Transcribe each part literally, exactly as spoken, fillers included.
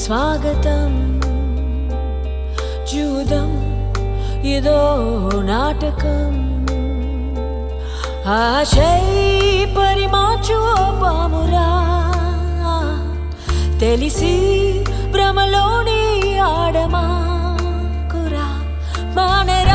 స్వాగతం జూదం ఇదో నాటకం ఆశై పరిమాచు పామురా తెలిసి భ్రమలోని ఆడమా కురా మానరా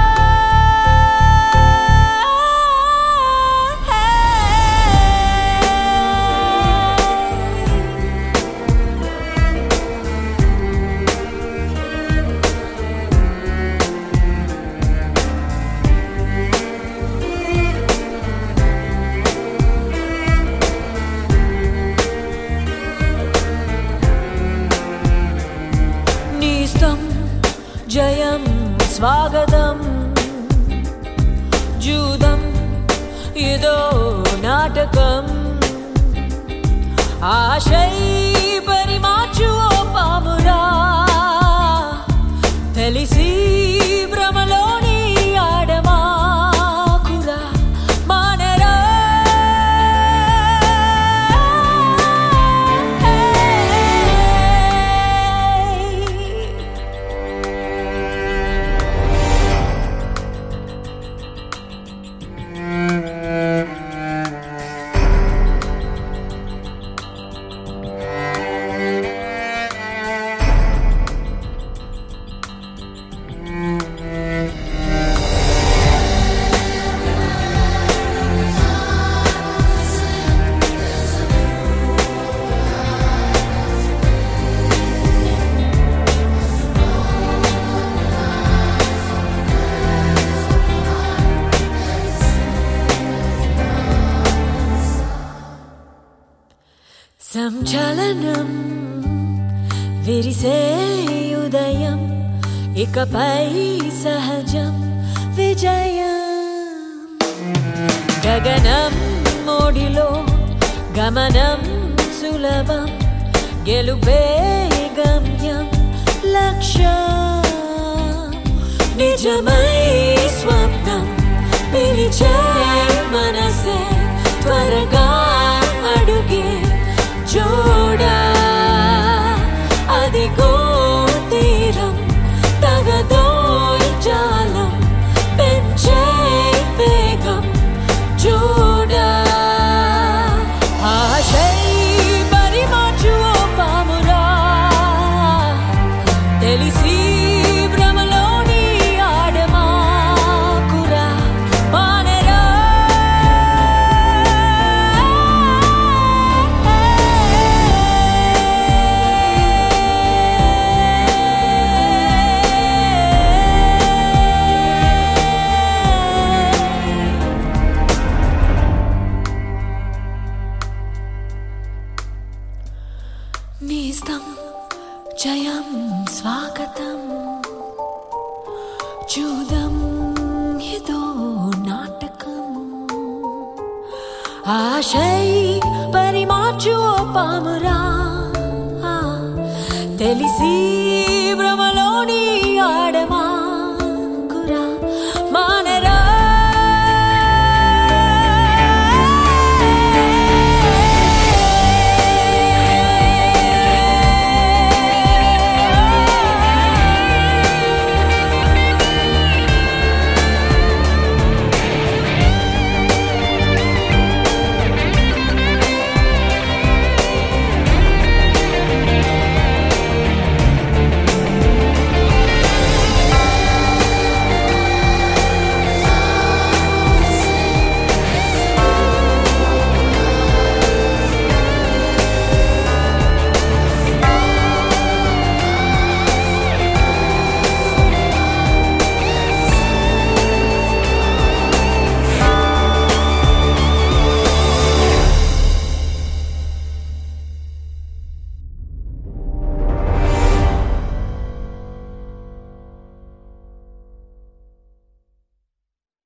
జయం స్వాగతం జూదం ఇదో నాటకం ఆశై పరిమాచు పామురా తెలిసి భ్రమలోని ఆడమా కురా మానరా సంచలనం విరిసే ఉదయం ఇకపై సహజం విజయం గగనం మోడిలో గమనం సులభం గెలుపే గమ్యం లక్ష్యం నిజమై స్వప్నం పిలిచే మనసే త్వరగా అడుగే జోడా అదిగో తీరం తగదో జాలం పెంచే వేగం జోడా ఆశై పరిమాచు పామురా తెలిసి భ్రమలోని ఆడమా కురా మానరా నిస్తం జయం స్వాగతం జూదం ఇదో నాటకం ఆశై పరిమాచు పామురా తెలిసి భ్రమలోని ఆడ